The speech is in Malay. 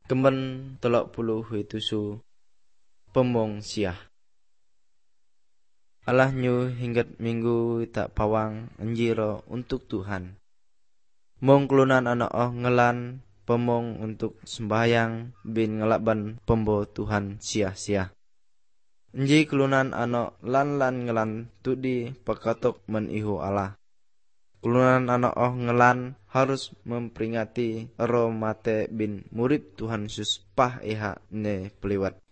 Kemen 37 pemong siah. Allah nyu hinggat minggu tak pawang enjiro untuk Tuhan. Mong kelunan anak ngelan pemong untuk sembahyang bin ngelaban pembo Tuhan siah-siah. Enji kelunan anak lan ngelan tudi pekatok menihu Allah. Kelunan anak ngelan harus memperingati ero mate bin murid Tuhan Yesus pah eha ne peliwat.